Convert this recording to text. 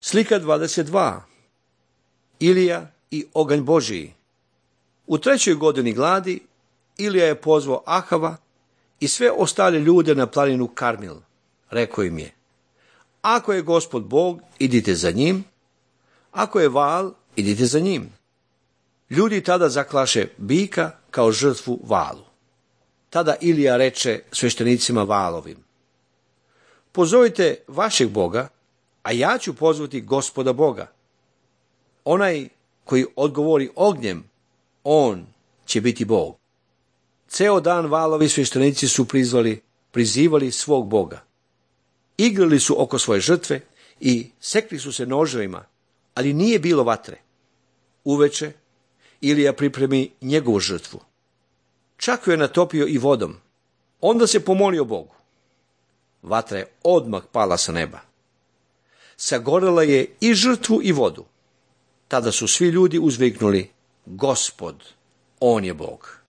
Slika 22. Ilija i oganj Božiji. U 3. godini gladi Ilija je pozvao Ahava i sve ostale ljude na planinu Karmil. Rekao im je: ako je Gospod Bog, idite za njim, ako je Vaal, idite za njim. Ljudi tada zaklaše bika kao žrtvu Vaalu. Tada Ilija reče sveštenicima Vaalovim: pozovite vašeg Boga, a ja ću pozvati Gospoda Boga. Onaj koji odgovori ognjem, on će biti Bog. Ceo dan Vaalovi sveštenici su prizivali svog Boga. Igrali su oko svoje žrtve i sekli su se noževima, ali nije bilo vatre. Uveče Ilija pripremi njegovu žrtvu. Čak ju je natopio i vodom. Onda se pomolio Bogu. Vatra je odmah pala sa neba. Sagorela je i žrtvu i vodu. Tada su svi ljudi uzviknuli: Gospod, on je Bog.